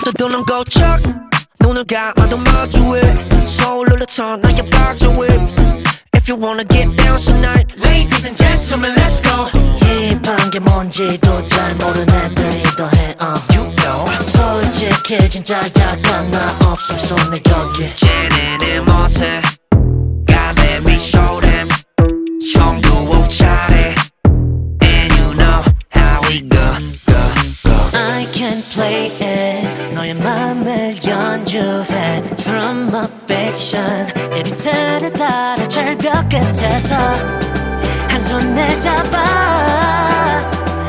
떠도는 고척 눈을 감아도 마주해 서울로 쳐 나의 박조해 If you wanna get down tonight Ladies and gentlemen let's go 힙한 게 뭔지도 잘 모르는 애들이 더해 You know 솔직히 진짜 약간 나 없음 손에 여기 쟤네는 못해 God let me show them 정도 차례 And you know how we go I can play it 너의 맘을 연주해 Drama fiction 에비테를 따라 절벽 끝에서 한 손에 잡아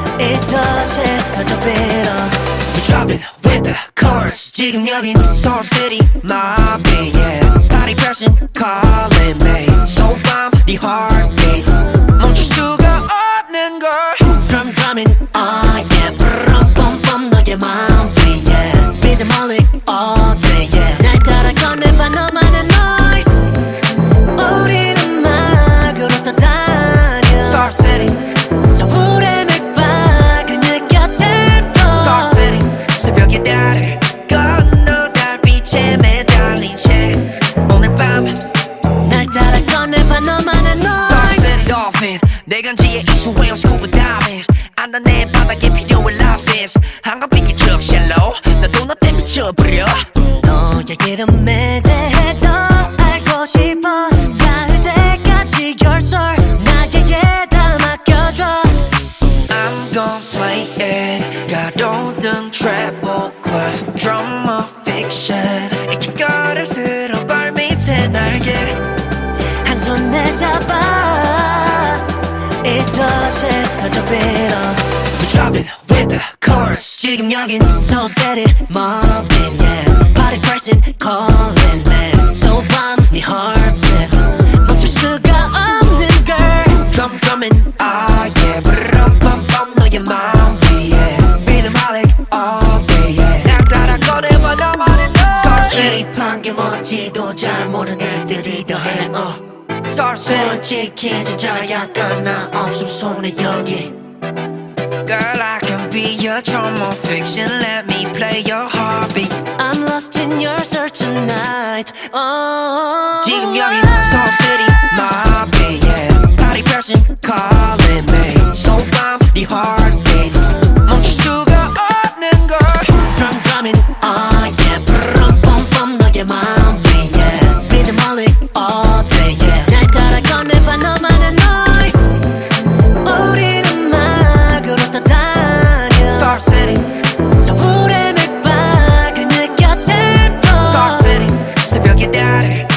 이것을 던져 빌어 We drop it with the chorus 지금 여긴 Soul City mobbing yeah Body pressing calling me So bomb 네 heartbeat 멈출 수가 없는 걸 Drumming oh yeah Brum bum bum 너의 마음 위에 Rhythm only all day yeah 날 따라 꺼내봐 너만의 noise 우린 음악으로 떠다녀 Soul City 서울의 맥박을 느껴 tempo Soul City 새벽의 달을 건너 달빛에 매달린 채 오늘 밤 날 따라 꺼내봐 너만의 noise Soul City Dolphin 내 간지에 입수해 scuba diving 안다 내 바닥에 필요해 love is 한가빛이 쭉 shallow 나도 너 때문에 미쳐버려 너의 이름에 대해 더 알고 싶어 닿을 때까지 your soul 나에게 다 맡겨줘 I'm gon' play it 가로등 treble clef drama fiction 이길거를 쓸어 발 밑에 날개 한 손에 잡아 이것을 던져 빌어 We drop it with the chorus 지금 여긴 So City mobbing yeah Party person calling me So bomb 네 heartbeat 멈출 수가 없는 girl Drumming ah yeah Brum bum bum 너의 마음 위에 Rhythmaholic all day yeah 날 따라 꺼내봐 너만의 noise 힙한 게 뭔지도 잘 모르는 애들이 더해 Soul City 솔직히 진짜 약간 나 없음 손에 여기 Girl I can be your drama fiction Let me play your heartbeat I'm lost in your search tonight 지금 여긴 Soul City mobbing yeah Body pressing calling me So bomb 네 heartbeat 멈출 수가 없는 걸 Drumming oh yeah Brum bum bum 너의 마음 위에 Rhythm only all day yeah 날 따라 꺼내봐 너만의 noise 우린 음악으로 떠다녀 Soul City 서울의 맥박을 느껴 tempo Soul City 새벽의 달을